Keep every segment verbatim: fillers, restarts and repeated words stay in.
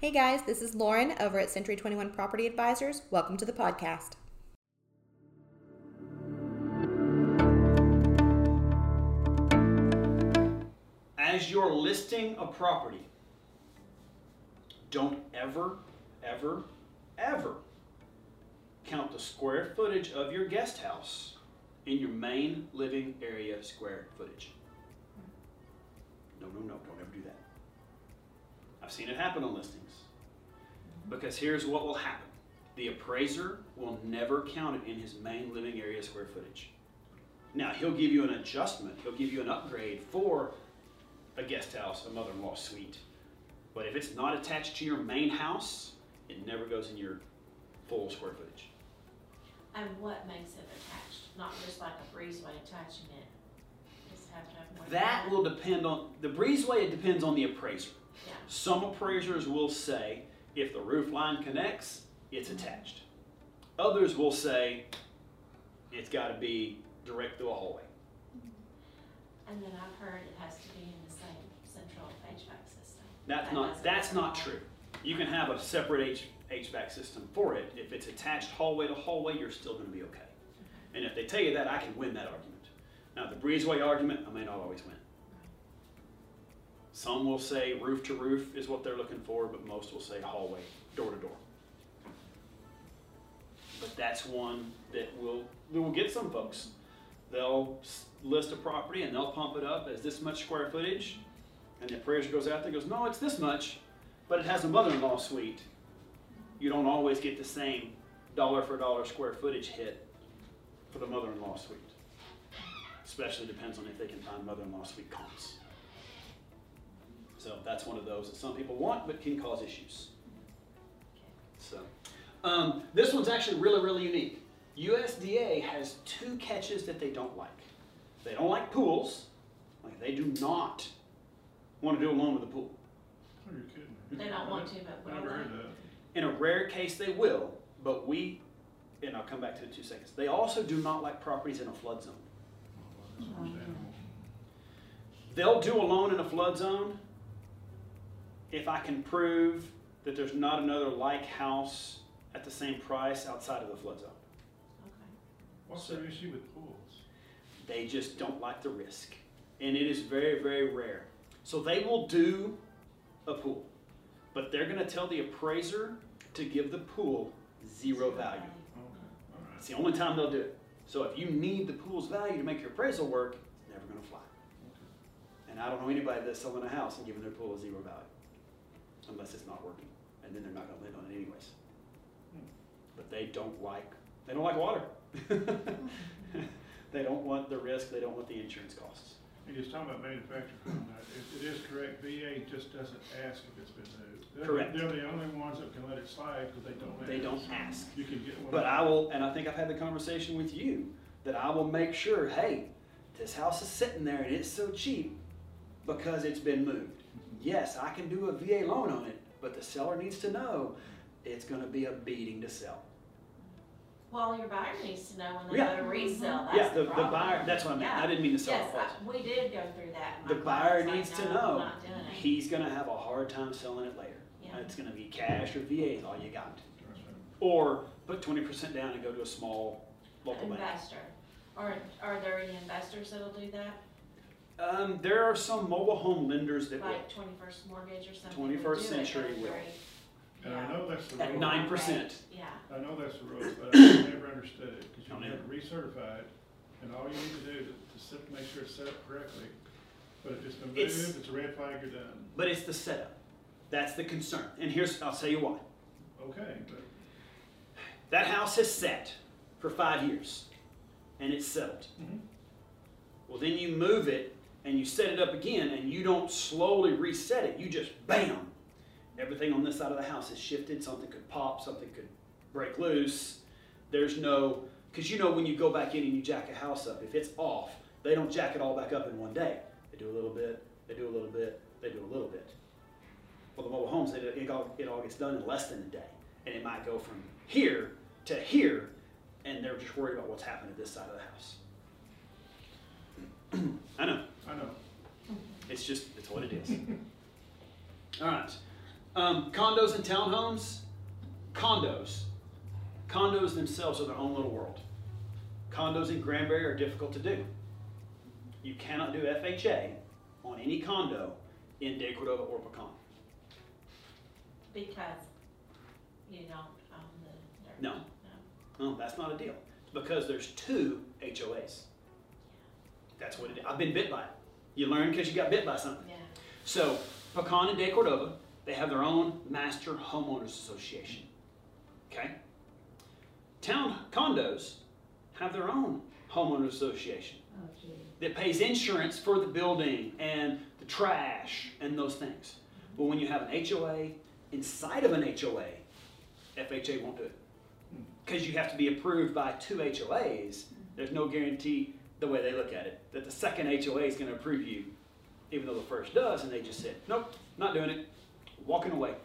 Hey guys, this is Lauren over at Century twenty-one Property Advisors. Welcome to the podcast. As you're listing a property, don't ever, ever, ever count the square footage of your guest house in your main living area square footage. No, no, no, don't ever do that. I've seen it happen on listings. Because here's what will happen. The appraiser will never count it in his main living area square footage. Now, he'll give you an adjustment. He'll give you an upgrade for a guest house, a mother-in-law suite. But if it's not attached to your main house, it never goes in your full square footage. And what makes it attached? Not just like a breezeway attaching it. Just have to have more. That will depend on, the breezeway, it depends on the appraiser. Yeah. Some appraisers will say, if the roof line connects, it's attached. Others will say, it's got to be direct through a hallway. And then I've heard it has to be in the same central H V A C system. That's That not doesn't that's work. not true. You can have a separate H, HVAC system for it. If it's attached hallway to hallway, you're still going to be okay. Okay. And if they tell you that, I can win that argument. Now, the breezeway argument, I may not always win. Some will say roof to roof is what they're looking for, but most will say hallway, door to door. But that's one that will, that will get some folks. They'll list a property and they'll pump it up as this much square footage, and the appraiser goes out there and goes, no, it's this much, but it has a mother-in-law suite. You don't always get the same dollar for dollar square footage hit for the mother-in-law suite. Especially depends on if they can find mother-in-law suite comps. So that's one of those that some people want but can cause issues. So um, this one's actually really, really unique. U S D A has two catches that they don't like. They don't like pools. Like they do not want to do a loan with a pool. Oh, you're kidding. They don't want to, but will Never heard they? that. In a rare case they will, but we, and I'll come back to it in two seconds. They also do not like properties in a flood zone. Oh, well, that's understandable. They'll do a loan in a flood zone if I can prove that there's not another like house at the same price outside of the flood zone. Okay. What's the issue with pools? They just don't like the risk. And it is very, very rare. So they will do a pool, but they're going to tell the appraiser to give the pool zero value. Okay, all right. It's the only time they'll do it. So if you need the pool's value to make your appraisal work, it's never going to fly. And I don't know anybody that's selling a house and giving their pool a zero value. Unless it's not working, and then they're not going to lend on it anyways. Hmm. But they don't like they don't like water. They don't want the risk. They don't want the insurance costs. And you're talking about manufactured home. Now, It, it is correct. V A just doesn't ask if it's been moved. They're, Correct. They're the only ones that can let it slide because they don't. They ask. don't ask. You can get one. But I will, and I think I've had the conversation with you that I will make sure. Hey, this house is sitting there and it's so cheap because it's been moved. Yes, I can do a V A loan on it, but the seller needs to know it's going to be a beating to sell. Well, your buyer needs to know when they Yeah. go to resell. That's Yeah, the, the the problem. buyer, that's what I meant. Yeah. I didn't mean to sell Yes, the house. I- we did go through that. and The my buyer client's needs like, to "No, I'm know not doing it." he's going to have a hard time selling it later. Yeah. It's going to be cash or V A is all you got. That's right. Or put twenty percent down and go to a small local bank. Investor. Are, are there any investors that'll do that? Um, there are some mobile home lenders that will. Like twenty-first Mortgage or something? would twenty-first do it, Century but will. very- And I yeah. know that's the At rule. nine percent. Yeah. I know that's the rule, but I never understood it because you Don't have to recertify it, and all you need to do to, to sit- make sure it's set up correctly. But if it's been It's- moved, it's a red flag, you're done. But it's the setup. That's the concern. And here's, I'll tell you why. Okay, but That house has sat for five years and it's settled. Mhm. Well, then you move it and you set it up again and you don't slowly reset it. You just bam. Everything on this side of the house is shifted. Something could pop, something could break loose. There's no, because you know when you go back in and you jack a house up, if it's off, they don't jack it all back up in one day. They do a little bit, they do a little bit, they do a little bit. Well, the mobile homes, it, it, all, it all gets done in less than a day. And it might go from here to here, and they're just worried about what's happened to this side of the house. I know. I know. It's just, it's what it is. All right. Um, condos and townhomes, condos. Condos themselves are their own little world. Condos in Granbury are difficult to do. You cannot do F H A on any condo in De Cordova or Pecan. Because you don't own the dirt. No. No. No, that's not a deal. Because there's two H O As. That's what it is. I've been bit by it. You learn because you got bit by something. Yeah. So, Pecan and De Cordova, they have their own master homeowners association. Okay? Town condos have their own homeowners association Oh, gee. that pays insurance for the building and the trash and those things. But when you have an H O A inside of an H O A, F H A won't do it. Because you have to be approved by two H O As, there's no guarantee, the way they look at it, that the second H O A is going to approve you, even though the first does, and they just said, nope, not doing it, walking away.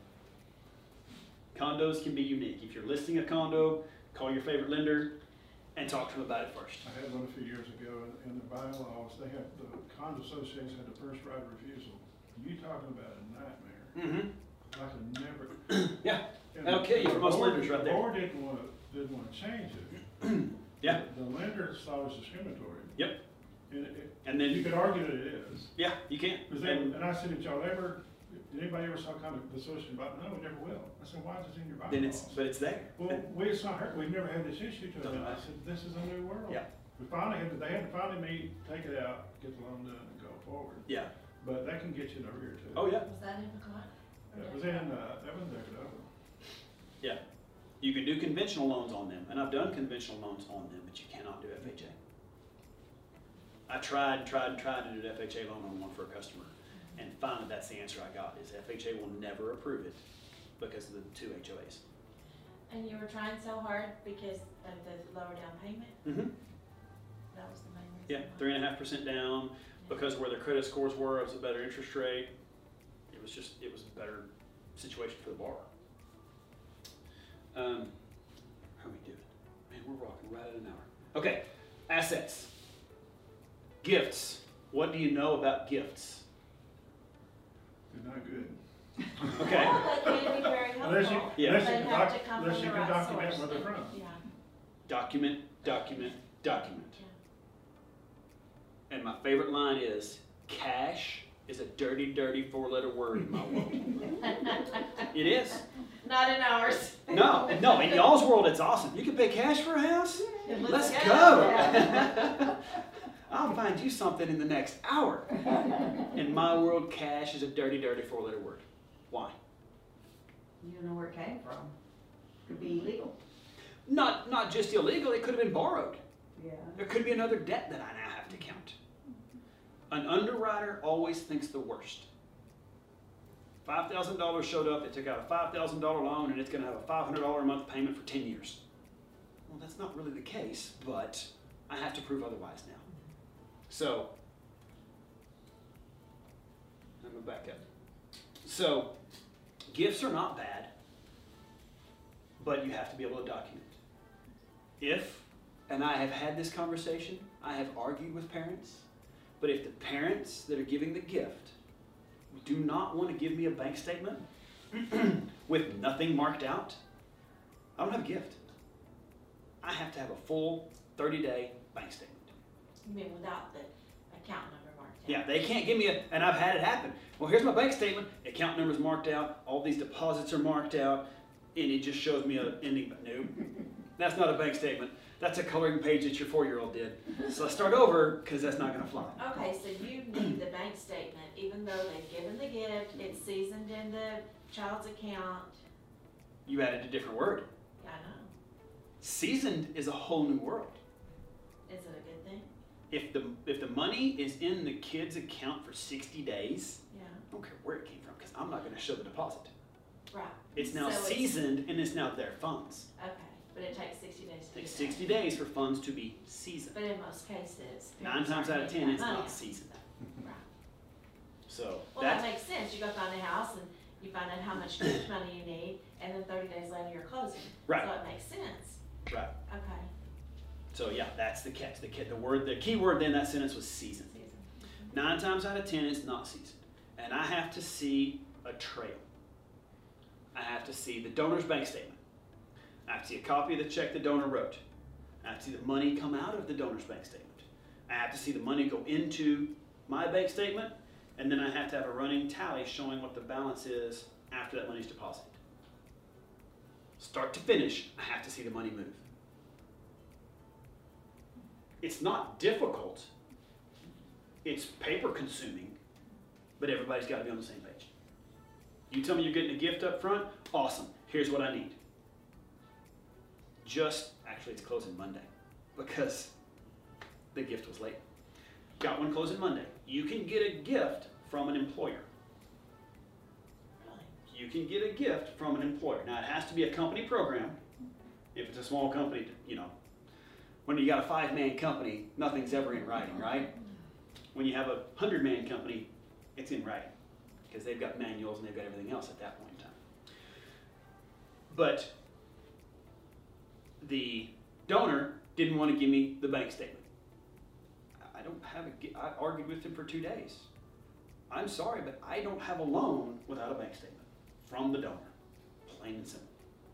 Condos can be unique. If you're listing a condo, call your favorite lender and talk to them about it first. I had one a few years ago, in, in the bylaws, they have, the condo associations had the first right of refusal. You talking about a nightmare. Mm-hmm. I could never. Yeah, and that'll kill you the for most board- lenders right there. The board didn't wanna, didn't wanna change it. Yeah. The the lenders thought it was discriminatory. Yep. And it, And it, then, you could argue that it is. yeah, you can't. Because they, and I said, did y'all ever, did anybody ever saw kind of the association about, no, we never will. I said, why is this in your bylaws? Then it's, but it's there. Well, we, it's not hurt, we've never had this issue to Doesn't them. I matter. said, this is a new world. Yeah. We finally had, to they had to finally meet, take it out, get the loan done and go forward. Yeah. But that can get you in a rear too. Oh, yeah. Was that in Pecan? That was in, uh, that was in Decadova. Yeah. You can do conventional loans on them, and I've done conventional loans on them, but you cannot do F H A. I tried, tried, tried to do an F H A loan on one for a customer, and finally that's the answer I got, is F H A will never approve it because of the two H O As. And you were trying so hard because of the lower down payment? Mm-hmm. That was the main reason? Yeah, why? three and a half percent down, because where their credit scores were, it was a better interest rate. It was just, it was a better situation for the borrower. Um, how are we doing? Man, we're rocking right at an hour. Okay, assets. Gifts. What do you know about gifts? They're not good. Okay. Well, they can be very Unless you, helpful. Yeah. unless you They can have doc, to come unless from you the can right document source. where they're from. Yeah. Document, document, document. Yeah. And my favorite line is, cash is a dirty, dirty four-letter word in my world. It is. Not in ours. No, no, in y'all's world it's awesome. You can pay cash for a house? Let's Let's go. go. I'll find you something in the next hour. In my world, cash is a dirty, dirty four-letter word. Why? You don't know where it came from. Could be illegal. Not, not just illegal, it could have been borrowed. Yeah. There could be another debt that I now have to count. An underwriter always thinks the worst. five thousand dollars showed up, they took out a five thousand dollar loan, and it's going to have a five hundred dollars a month payment for ten years. Well, that's not really the case, but I have to prove otherwise now. So, I'm going to back up. So, gifts are not bad, but you have to be able to document. If, and I have had this conversation, I have argued with parents, but if the parents that are giving the gift do not want to give me a bank statement with nothing marked out, I don't have a gift. I have to have a full thirty-day bank statement. You mean without the account number marked out? Yeah, they can't give me a, and I've had it happen. Well, here's my bank statement, account number's marked out, all these deposits are marked out, and it just shows me a ending, but no, that's not a bank statement. That's a coloring page that your four-year-old did. So I start over, because that's not gonna fly. Okay, so you need the bank statement, even though they've given the gift, it's seasoned in the child's account. You added a different word. Yeah, I know. Seasoned is a whole new world. Is it a good thing? If the if the money is in the kid's account for sixty days, Yeah, I don't care where it came from, because I'm not gonna show the deposit. right. It's now So it's- seasoned, and it's now their funds. Okay, but it takes sixty days to It takes do that. sixty days for funds to be seasoned. But in most cases. Nine parents times aren't out of getting ten, it's that money not out. seasoned. Right. So Well, that that's, makes sense. You go find a house and you find out how much gift money you need, and then thirty days later you're closing. Right. So it makes sense. right. Okay. So yeah, that's the catch. The kid, the word, the key word in that sentence was seasoned. Season. Nine times out of ten, it's not seasoned. And I have to see a trail. I have to see the donor's bank statement. I have to see a copy of the check the donor wrote. I have to see the money come out of the donor's bank statement. I have to see the money go into my bank statement, and then I have to have a running tally showing what the balance is after that money's deposited. Start to finish, I have to see the money move. It's not difficult. It's paper consuming, but everybody's got to be on the same page. You tell me you're getting a gift up front, awesome. Here's what I need. Just, actually it's closing Monday because the gift was late. Got one closing Monday. You can get a gift from an employer. You can get a gift from an employer. Now it has to be a company program. If it's a small company, you know, when you got a five-man company, nothing's ever in writing, right? When you have a hundred-man company, it's in writing because they've got manuals and they've got everything else at that point in time. But the donor didn't want to give me the bank statement. I don't have a, I argued with him for two days. I'm sorry, but I don't have a loan without a bank statement from the donor, plain and simple.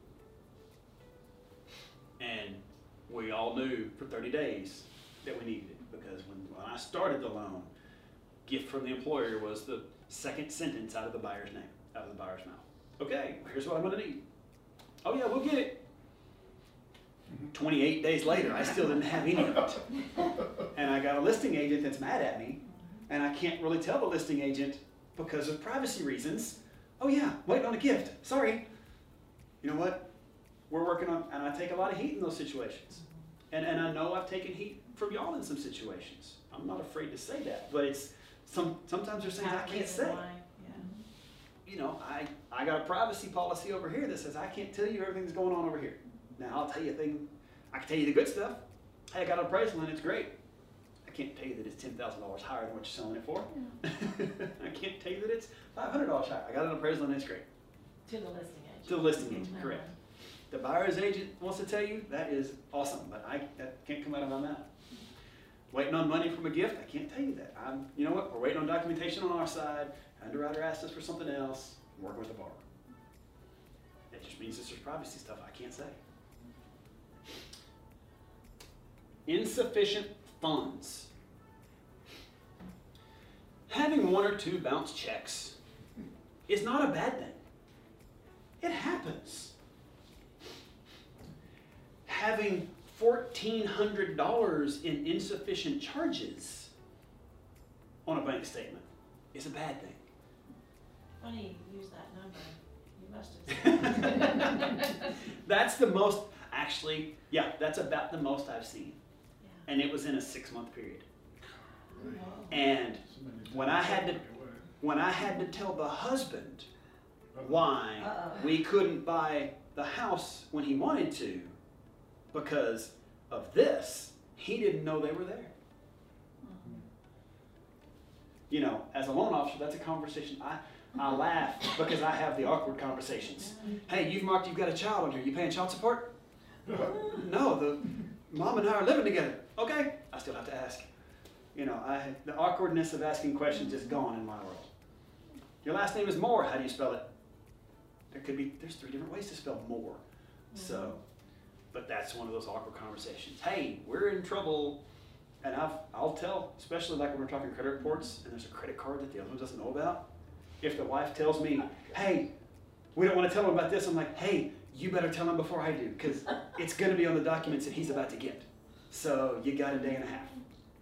And we all knew for thirty days that we needed it because when, when I started the loan, gift from the employer was the second sentence out of the buyer's name, out of the buyer's mouth. Okay, here's what I'm gonna need. Oh yeah, we'll get it. twenty-eight days later, I still didn't have any of it. And I got a listing agent that's mad at me, and I can't really tell the listing agent because of privacy reasons. Oh yeah, waiting on a gift, sorry. You know what? We're working on, and I take a lot of heat in those situations. And, and I know I've taken heat from y'all in some situations. I'm not afraid to say that, but it's, some, sometimes there's things I can't say. You know, I, I got a privacy policy over here that says I can't tell you everything's going on over here. Now I'll tell you a thing, I can tell you the good stuff. Hey, I got an appraisal and it's great. I can't tell you that it's ten thousand dollars higher than what you're selling it for. Yeah. I can't tell you that it's five hundred dollars higher. I got an appraisal and it's great. To the listing agent. To the listing agent, mm-hmm. Correct. The buyer's agent wants to tell you, that is awesome, but I, that can't come out of my mouth. Waiting on money from a gift, I can't tell you that. I'm, you know what, we're waiting on documentation on our side. Underwriter asked us for something else. I'm working with the borrower. It just means that there's privacy stuff I can't say. Insufficient funds. Having one or two bounce checks is not a bad thing. It happens. Having fourteen hundred dollars in insufficient charges on a bank statement is a bad thing. Funny you use that number. You must have. That's the most, actually, yeah, that's about the most I've seen. Yeah. And it was in a six-month period. Oh. And when I had to, when I had to tell the husband why Uh-oh. we couldn't buy the house when he wanted to because of this, he didn't know they were there. Mm-hmm. You know, as a loan officer, that's a conversation. I, I laugh because I have the awkward conversations. Hey, you've marked you've got a child on here. You paying child support? No, the mom and I are living together. Okay, I still have to ask. You know, I, the awkwardness of asking questions is gone in my world. Your last name is Moore. How do you spell it? There could be, there's three different ways to spell Moore. So, but that's one of those awkward conversations. Hey, we're in trouble. And I've, I'll tell, especially like when we're talking credit reports and there's a credit card that the other one doesn't know about. If the wife tells me, hey, we don't want to tell him about this, I'm like, hey, you better tell him before I do because it's going to be on the documents that he's about to get. So you got a day and a half.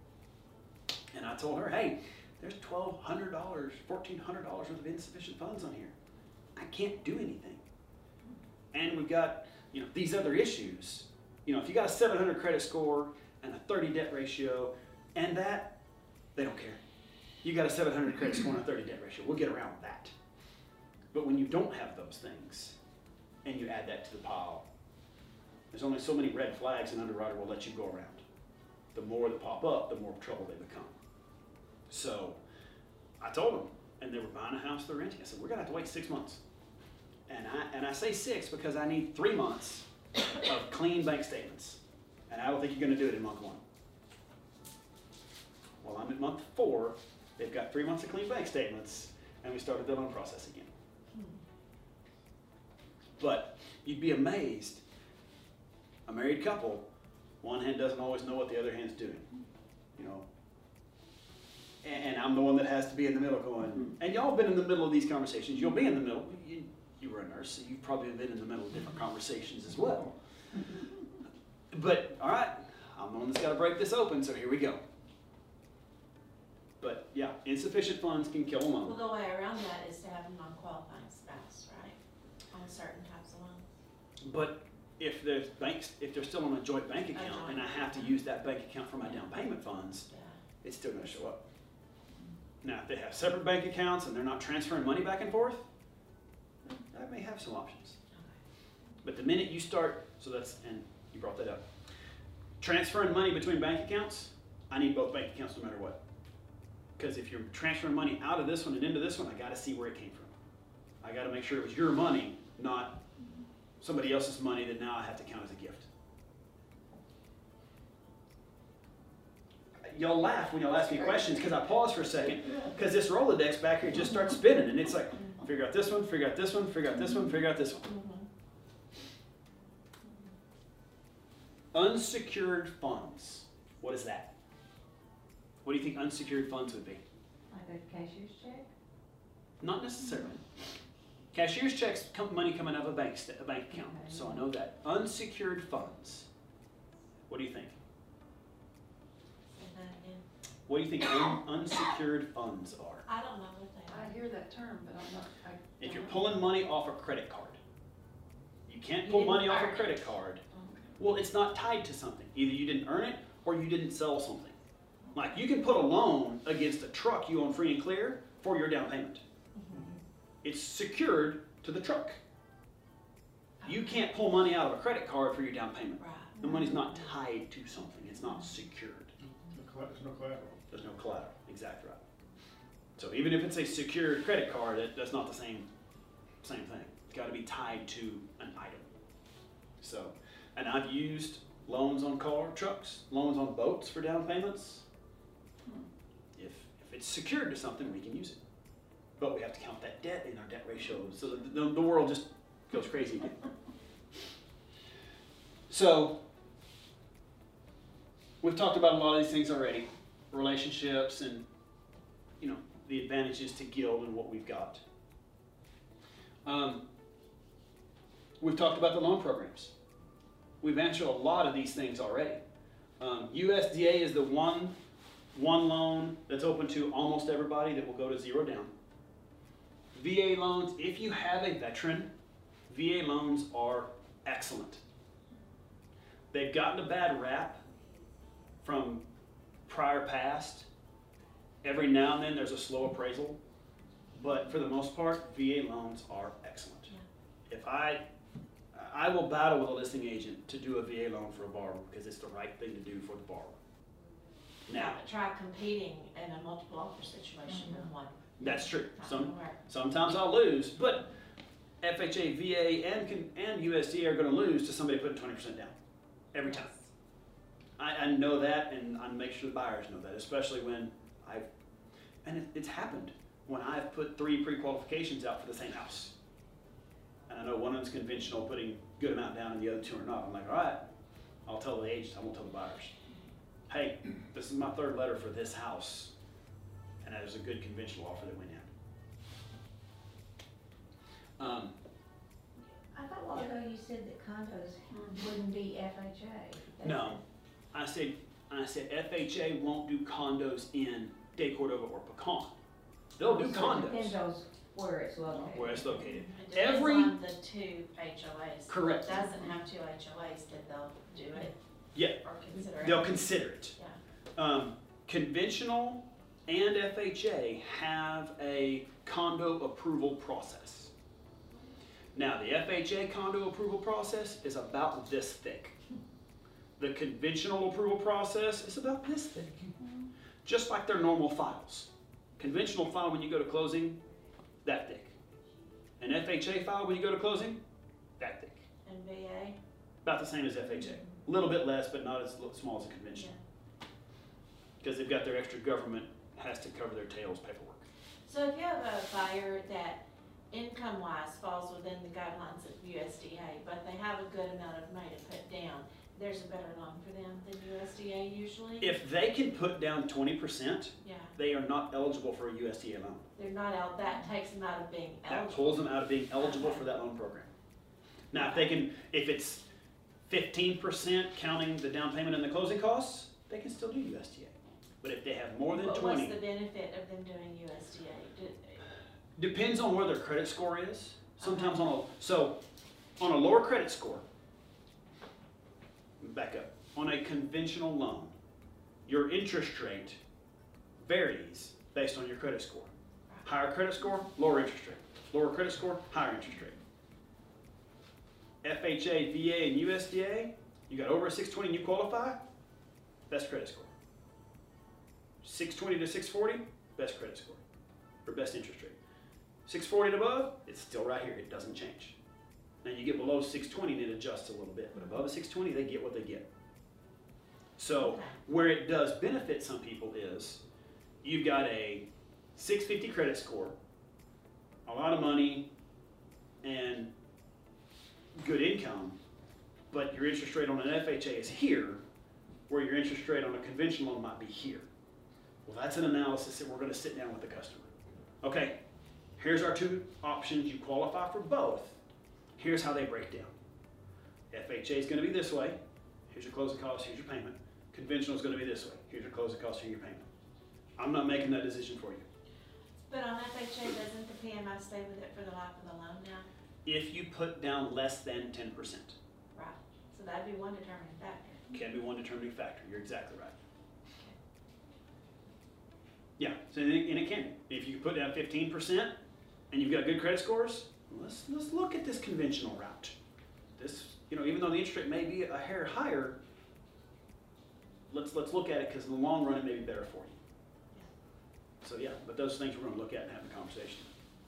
And I told her, hey, there's twelve hundred dollars, fourteen hundred dollars worth of insufficient funds on here. I can't do anything. And we've got, you know, these other issues. You know, if you got a seven hundred credit score and a thirty debt ratio, and that, they don't care. You got a seven hundred credit score and a thirty debt ratio. We'll get around that. But when you don't have those things, and you add that to the pile, there's only so many red flags an underwriter will let you go around. The more that pop up, the more trouble they become. So I told them, and they were buying a house they're renting. I said, we're gonna have to wait six months. And I, and I say six because I need three months of clean bank statements. And I don't think you're gonna do it in month one. Well, I'm at month four. They've got three months of clean bank statements, and we started the loan process again. But you'd be amazed. A married couple, one hand doesn't always know what the other hand's doing. You know. And, and I'm the one that has to be in the middle going, and y'all been in the middle of these conversations. You'll be in the middle. You, you were a nurse, so you've probably been in the middle of different conversations as well. But, all right, I'm the one that's got to break this open, so here we go. But, yeah, insufficient funds can kill a Well, loan. the way around that is to have a non-qualifying spouse, right? On certain types of loans. But if there's banks, if they're still on a joint bank account, joint and I have to use that bank account for my down payment funds, Yeah. it's still going to show up. Now, if they have separate bank accounts and they're not transferring money back and forth, that may have some options. But the minute you start, so that's, and you brought that up, transferring money between bank accounts, I need both bank accounts no matter what. Because if you're transferring money out of this one and into this one, I got to see where it came from. I got to make sure it was your money, not somebody else's money that now I have to count as a gift. Y'all laugh when y'all ask me questions because I pause for a second because this Rolodex back here just starts spinning and it's like, figure out this one, figure out this one, figure out this one, figure out this one. Mm-hmm. Unsecured funds. What is that? What do you think unsecured funds would be? Like a cashier's check? Not necessarily. Cashier's checks, come, money coming out of a bank, st- a bank account. Okay. So I know that. Unsecured funds. What do you think? Say that again. What do you think un- unsecured funds are? I don't know what they I are. hear that term, but I'm not, I. If don't you're know. pulling money off a credit card, you can't You pull didn't money off earn a it. credit card. Okay. Well, it's not tied to something. Either you didn't earn it or you didn't sell something. Like you can put a loan against a truck you own free and clear for your down payment. It's secured to the truck. You can't pull money out of a credit card for your down payment. Right. The money's not tied to something. It's not secured. No colla- There's no collateral. There's no collateral. Exactly right. So even if it's a secured credit card, that, that's not the same same thing. It's got to be tied to an item. So, and I've used loans on car, trucks, loans on boats for down payments. If if it's secured to something, we can use it. But we have to count that debt in our debt ratio, so the, the, the world just goes crazy again. So, we've talked about a lot of these things already. Relationships and, you know, the advantages to Guild and what we've got. Um, we've talked about the loan programs. We've answered a lot of these things already. Um, U S D A is the one, one loan that's open to almost everybody that will go to zero down. V A loans, if you have a veteran, V A loans are excellent. They've gotten a bad rap from prior past. Every now and then there's a slow appraisal, but for the most part, V A loans are excellent. Yeah. If I, I will battle with a listing agent to do a V A loan for a borrower because it's the right thing to do for the borrower. Yeah, Now, but try competing in a multiple offer situation with one. that's true. Not Some, gonna work. sometimes I'll lose, but F H A, V A, and con- and U S D A are going to lose to somebody putting twenty percent down every time. I, I know that, and I make sure the buyers know that, especially when I've, and it, it's happened when I've put three pre-qualifications out for the same house. And I know one of them's conventional, putting good amount down, and the other two are not. I'm like, all right, I'll tell the agents, I won't tell the buyers. Hey, this is my third letter for this house, and that was a good conventional offer that went in. Um, I thought a while ago you said that condos wouldn't be F H A. No, I said I said F H A won't do condos in De Cordova or Pecan. They'll do So it depends condos on where it's located. where it's located. It depends Every- on the two H O As. Correct. If it doesn't have two H O As, then they'll do it. Yeah. Or consider it. They'll consider it. Yeah. Um, conventional and F H A have a condo approval process. Now, the F H A condo approval process is about this thick. The conventional approval process is about this thick. Just like their normal files. Conventional file when you go to closing, that thick. An F H A file when you go to closing, that thick. And V A? About the same as F H A. A little bit less, but not as small as a conventional. Because they've got their extra government has to cover their tails paperwork. So if you have a buyer that income-wise falls within the guidelines of U S S D A, but they have a good amount of money to put down, there's a better loan for them than U S D A usually? If they can put down twenty percent, Yeah, they are not eligible for a U S D A loan. they're not out, that takes them out of being That eligible. pulls them out of being eligible for that loan program. Now, if they can, if it's fifteen percent counting the down payment and the closing costs, they can still do U S D A. But if they have more than But twenty, what's the benefit of them doing U S D A? Do- depends on where their credit score is. Sometimes on a, so on a lower credit score, back up, on a conventional loan, your interest rate varies based on your credit score. Higher credit score, lower interest rate. Lower credit score, higher interest rate. F H A, V A, and U S D A, you got over a six twenty and you qualify, best credit score. six twenty to six forty, best credit score, or best interest rate. six forty and above, it's still right here, it doesn't change. Now you get below six twenty and it adjusts a little bit, but above a six twenty, they get what they get. So where it does benefit some people is, you've got a six fifty credit score, a lot of money, and good income, but your interest rate on an F H A is here, where your interest rate on a conventional loan might be here. Well, that's an analysis that we're going to sit down with the customer. Okay, here's our two options. You qualify for both. Here's how they break down. F H A is going to be this way. Here's your closing cost, here's your payment. Conventional is going to be this way. Here's your closing cost, here's your payment. I'm not making that decision for you. But on F H A, doesn't the P M I stay with it for the life of the loan now? If you put down less than ten percent, Right, so that'd be one determining factor. can be one determining factor. You're exactly right. Yeah, so and it, and it can be. If you put down fifteen percent and you've got good credit scores, let's let's look at this conventional route. This, you know, even though the interest rate may be a hair higher, let's let's look at it because in the long run it may be better for you. So yeah, but those things we're going to look at and have a conversation.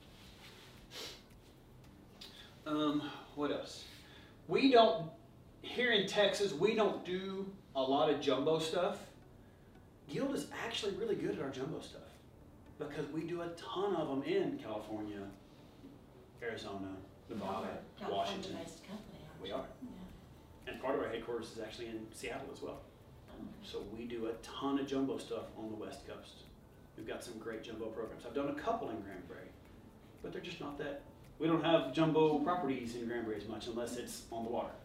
Um, what else? We don't, here in Texas, we don't do a lot of jumbo stuff. Guild is actually really good at our jumbo stuff because we do a ton of them in California, Arizona, Nevada, Washington. California-based company, aren't We you? are. Yeah. And part of our headquarters is actually in Seattle as well. Oh, So we do a ton of jumbo stuff on the West Coast. We've got some great jumbo programs. I've done a couple in Granbury, but they're just not that. We don't have jumbo properties in Granbury as much unless it's on the water.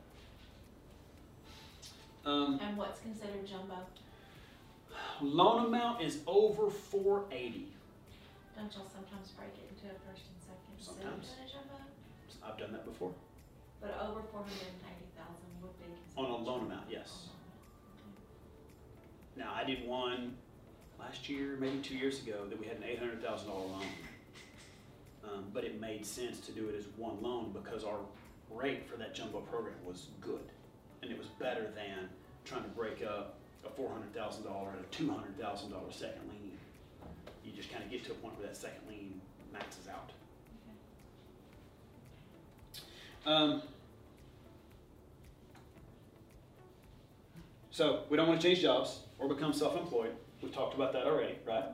Um, And what's considered jumbo? loan amount is over four eighty. Don't y'all sometimes break it into a first and second? Is that Sometimes. a jumbo? I've done that before. But over four hundred and eighty thousand would be considered. On a loan jumbo. amount, yes. On a loan amount. Now, I did one last year, maybe two years ago, that we had an eight hundred thousand dollar loan. Um, but it made sense to do it as one loan because our rate for that jumbo program was good. And it was better than trying to break up a four hundred thousand dollar and a two hundred thousand dollar second lien. You just kind of get to a point where that second lien maxes out. Um, so we don't want to change jobs or become self-employed. We've talked about that already, right?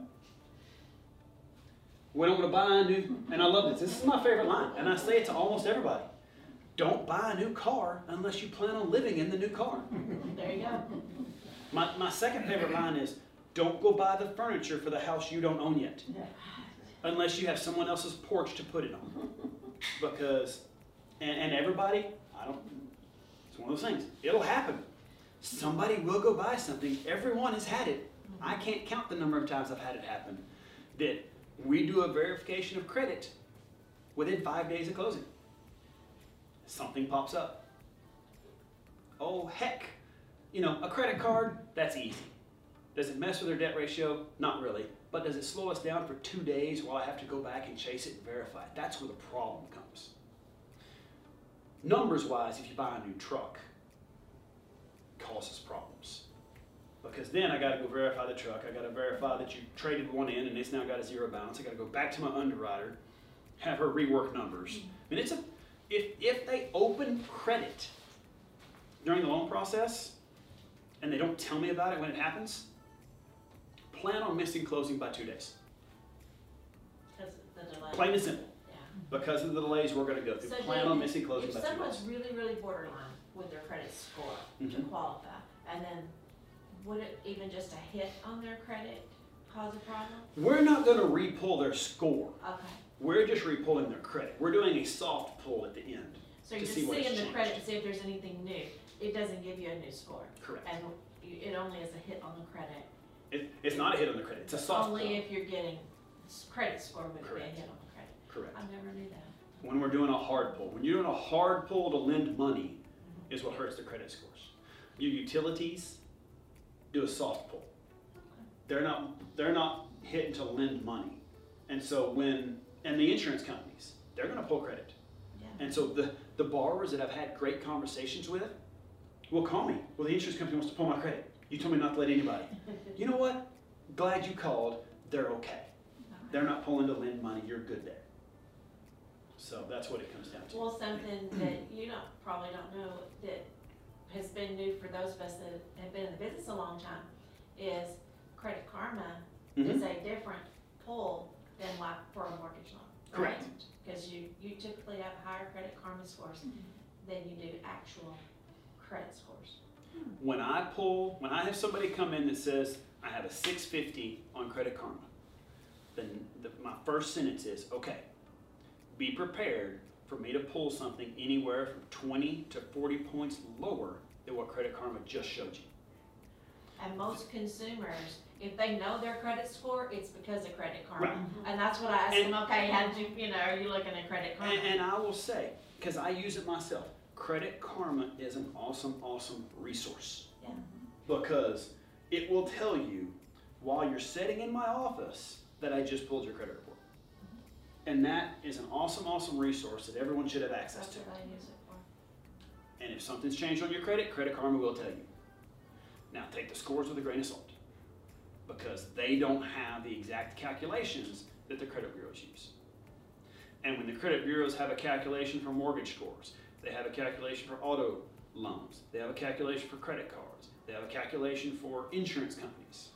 We don't want to buy a new, and I love this, this is my favorite line, and I say it to almost everybody. Don't buy a new car unless you plan on living in the new car. There you go. My, my second favorite line is, don't go buy the furniture for the house you don't own yet. Unless you have someone else's porch to put it on. Because, and, and everybody, I don't, it's one of those things, it'll happen. Somebody will go buy something, everyone has had it. I can't count the number of times I've had it happen. That we do a verification of credit within five days of closing. Something pops up. Oh heck, you know, a credit card, that's easy. Does it mess with their debt ratio? Not really. But does it slow us down for two days while I have to go back and chase it and verify it? That's where the problem comes. Numbers wise, if you buy a new truck, it causes problems. Because then I got to go verify the truck. I got to verify that you traded one in and it's now got a zero balance. I got to go back to my underwriter, have her rework numbers. I mean, it's a, if, if they open credit during the loan process and they don't tell me about it when it happens, plan on missing closing by two days. Because the delay. Plain and simple. Yeah. Because of the delays we're gonna go through, So plan then, on missing closing if by two someone's days. really, really borderline with their credit score to Mhm. qualify, and then would it, even just a hit on their credit cause a problem? We're not gonna re-pull their score. Okay, We're just re-pulling their credit. We're doing a soft pull at the end. so you're To just see what has seeing the changed. credit to see if there's anything new. It doesn't give you a new score, Correct. and you- it only is a hit on the credit. It, it's not a hit on the credit, it's a soft pull. Only if you're getting s- credit score would be a Correct. hit on the credit. Correct. I never knew that. When we're doing a hard pull. When you're doing a hard pull to lend money is what hurts the credit scores. Your utilities do a soft pull. They're not, they're not hitting to lend money. And so when, and the insurance companies, they're gonna pull credit. Yeah. And so the, the borrowers that I've had great conversations with will call me. Well, the insurance company wants to pull my credit. You told me not to let anybody. You know what? Glad you called. They're okay. They're not pulling to lend money. You're good there. So that's what it comes down to. Well, something that you don't, probably don't know that has been new for those of us that have been in the business a long time is Credit Karma Mhm. is a different pull than like for a mortgage loan. Correct. Because you, you typically have higher Credit Karma scores than you do actual credit scores. When I pull, when I have somebody come in that says, I have a six fifty on Credit Karma, then the, my first sentence is, okay, be prepared for me to pull something anywhere from twenty to forty points lower than what Credit Karma just showed you. And most consumers, if they know their credit score, it's because of Credit Karma. Right. And that's what I ask And- them, okay, how did you, you know, are you looking at Credit Karma? And, and I will say, because I use it myself, Credit Karma is an awesome, awesome resource. Yeah. Because it will tell you while you're sitting in my office that I just pulled your credit report. And that is an awesome, awesome resource that everyone should have access That's to. what I use it for. And if something's changed on your credit, Credit Karma will tell you. Now take the scores with a grain of salt, because they don't have the exact calculations that the credit bureaus use. And when the credit bureaus have a calculation for mortgage scores, they have a calculation for auto loans, they have a calculation for credit cards, they have a calculation for insurance companies.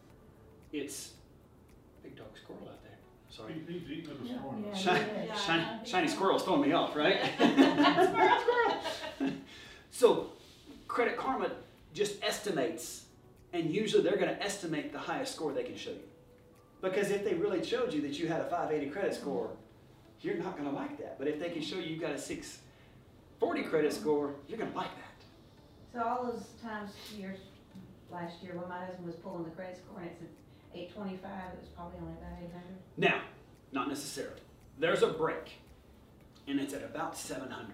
It's big dog squirrel out there. Sorry. He- He's eating it this morning. Yeah. Shiny, Yeah. shiny, shiny squirrel's throwing me off, right? Squirrel, squirrel. So Credit Karma just estimates, and usually they're going to estimate the highest score they can show you. Because if they really showed you that you had a five eighty credit score, you're not going to like that. But if they can show you you got a six forty credit score, you're going to like that. So all those times, years, last year, when my husband was pulling the credit score and it said eight twenty-five, it was probably only about eight hundred. Now, not necessarily. There's a break, and it's at about seven hundred.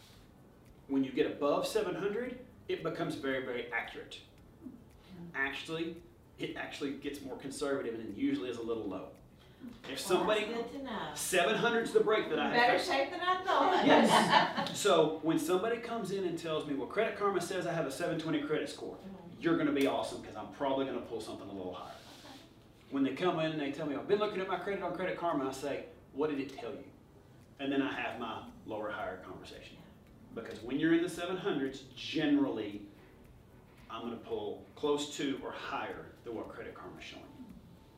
When you get above seven hundred, it becomes very, very accurate. Actually, it actually gets more conservative and it usually is a little low. If somebody, Well, that's good to know. seven hundred is the break that I have. Better faced. shape than I thought. Yes. So when somebody comes in and tells me, well, Credit Karma says I have a seven twenty credit score, you're going to be awesome because I'm probably going to pull something a little higher. When they come in and they tell me, I've been looking at my credit on Credit Karma, I say, what did it tell you? And then I have my lower, higher conversation. Because when you're in the seven hundreds, generally, I'm going to pull close to or higher than what Credit Karma is showing you.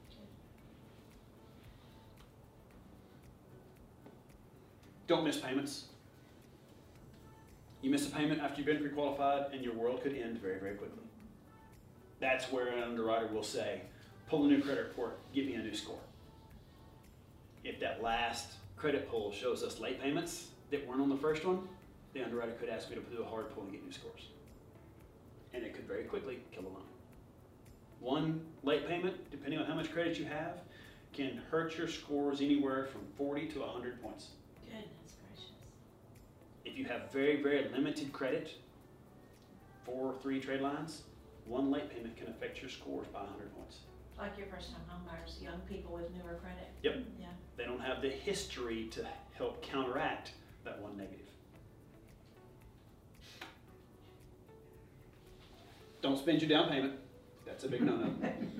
Don't miss payments. You miss a payment after you've been pre-qualified and your world could end very, very quickly. That's where an underwriter will say, pull a new credit report, give me a new score. If that last credit pull shows us late payments that weren't on the first one, the underwriter could ask me to do a hard pull and get new scores. And it could very quickly kill a loan. One late payment, depending on how much credit you have, can hurt your scores anywhere from forty to one hundred points. Goodness gracious. If you have very, very limited credit, four or three trade lines, one late payment can affect your scores by one hundred points. Like your first time home buyers, young people with newer credit. Yep. Yeah. They don't have the history to help counteract that one negative. Don't spend your down payment. That's a big no-no.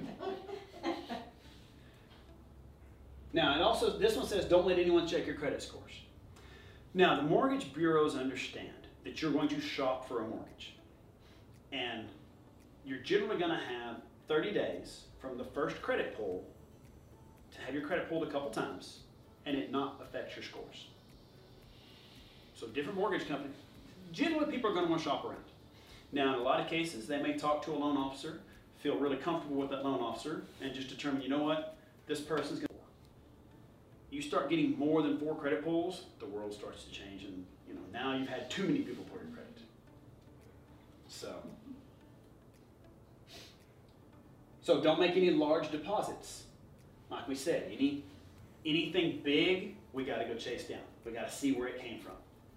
Now, it also, this one says, don't let anyone check your credit scores. Now, the mortgage bureaus understand that you're going to shop for a mortgage. And you're generally going to have thirty days from the first credit pull to have your credit pulled a couple times and it not affect your scores. So different mortgage companies, generally people are going to want to shop around. Now, in a lot of cases, they may talk to a loan officer, feel really comfortable with that loan officer, and just determine, you know what, this person's going to. You start getting more than four credit pulls, the world starts to change, and you know now you've had too many people pull your credit. So, so don't make any large deposits. Like we said, any anything big, we got to go chase down. We got to see where it came from.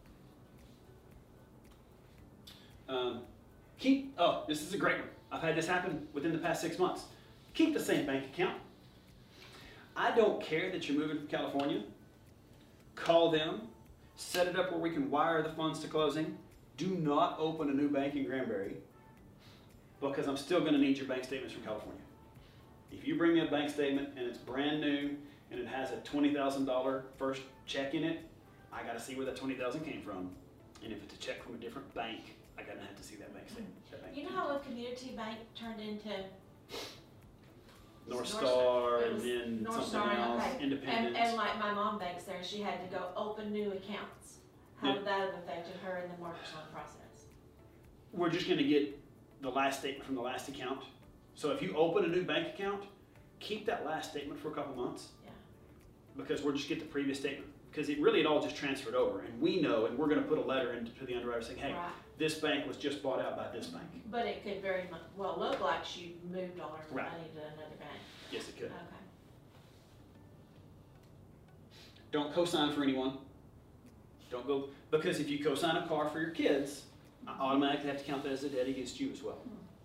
Um, keep, oh, this is a great one. I've had this happen within the past six months. Keep the same bank account. I don't care that you're moving from California. Call them, set it up where we can wire the funds to closing. Do not open a new bank in Granbury because I'm still going to need your bank statements from California. If you bring me a bank statement and it's brand new and it has a twenty thousand dollars first check in it, I got to see where that twenty thousand dollars came from. And if it's a check from a different bank, I got to have to see that bank statement. That bank You know how a community bank turned into North North Star, Star, it and was then North something Star, else, okay. Independence. And, and like my mom banks there, she had to go open new accounts. How Yeah. would that have affected her in the mortgage loan process? We're just going to get the last statement from the last account. So if you open a new bank account, keep that last statement for a couple months. Yeah. Because we'll just get the previous statement. Because it really it all just transferred over. And we know, and we're going to put a letter into the underwriter saying, hey, Right. this bank was just bought out by this bank. But it could very much, well, look like she moved all her Right. money to another bank. Yes, it could. Okay. Don't co-sign for anyone. Don't go, because if you co-sign a car for your kids, I automatically have to count that as a debt against you as well.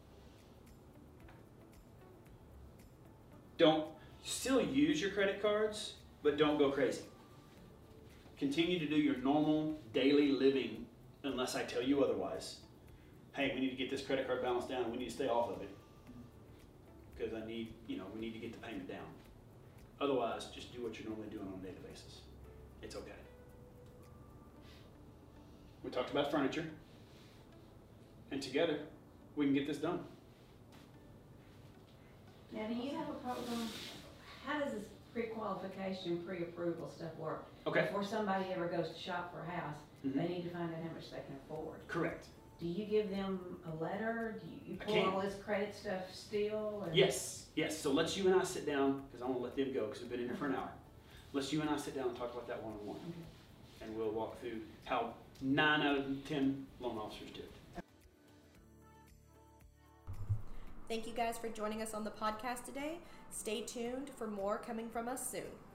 Don't, still use your credit cards, but don't go crazy. Continue to do your normal daily living unless I tell you otherwise. Hey, we need to get this credit card balance down and we need to stay off of it. Because I need, you know, we need to get the payment down. Otherwise, just do what you're normally doing on a daily basis. It's okay. We talked about furniture. And together, we can get this done. Now, do you have a program, how does this pre-qualification, pre-approval stuff work? Okay. Before somebody ever goes to shop for a house, Mhm. they need to find out how much they can afford. Correct. Do you give them a letter? Do you, you I pull can. all this credit stuff still? or- Yes, yes. So let's you and I sit down, because I want to let them go, because we've been in here for an hour. Let's you and I sit down and talk about that one-on-one. Okay. And we'll walk through how nine out of ten loan officers do it. Thank you guys for joining us on the podcast today. Stay tuned for more coming from us soon.